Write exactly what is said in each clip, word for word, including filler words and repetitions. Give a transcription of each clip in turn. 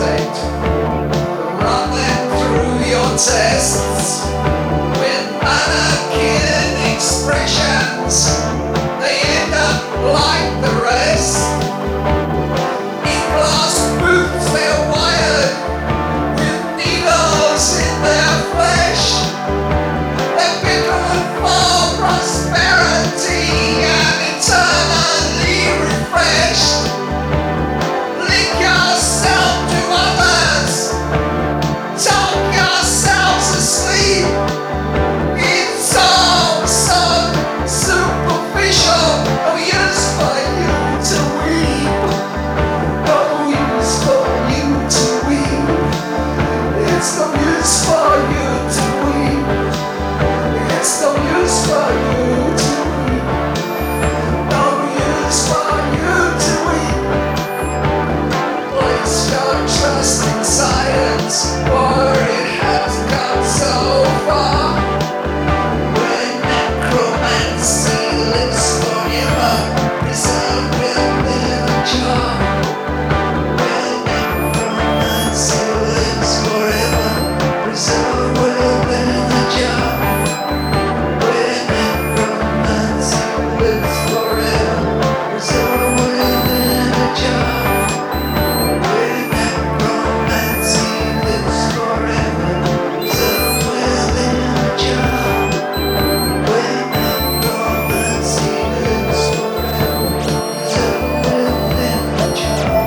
respect. Run them through your tests with mannequin expressions. They end up like the rest. In glass boots they're wired with needles in their flesh. They're bitten for prosperity and eternally refreshed. Link yourself to others, talk yourselves asleep. It's all so superficial. No use for you to weep. No use for you to weep. It's no use for you to weep. It's no use for you to weep. No use for you to weep. Place your trust in silence, for it has gone so far. When necromancy lives forever, preserved within a jar. When necromancy lives forever, preserved within a jar. When necromancy lives forever, preserved within a jar. When necromancy lives forever, preserved within a jar. When necromancy lives forever, preserved within a jar.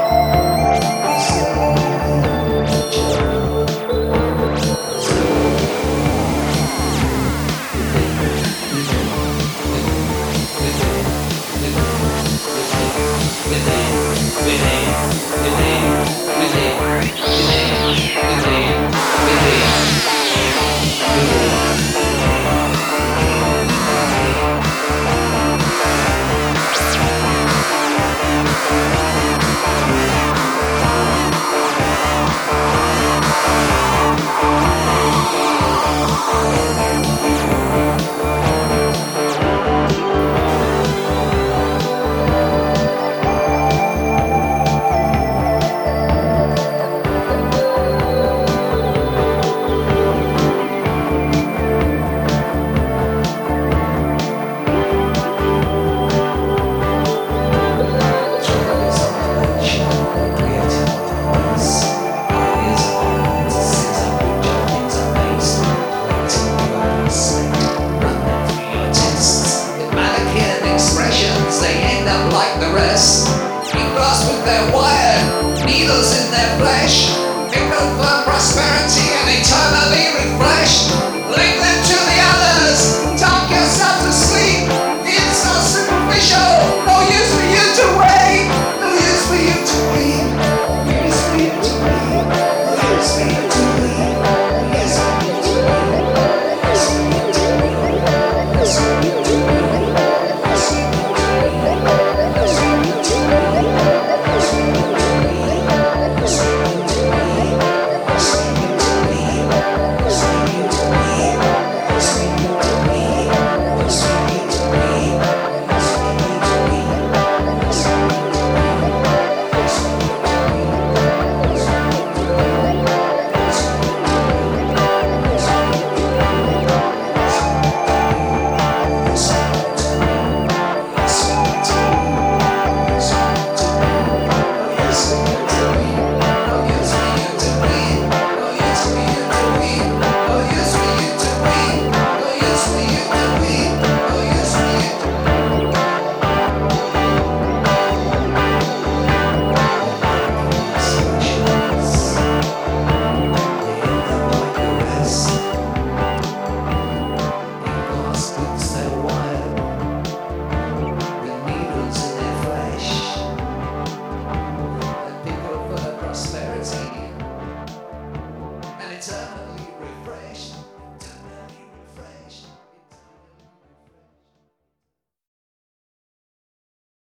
They end up like the rest. In glass with their wire, needles in their flesh. Pickled for prosperity and eternally refreshed.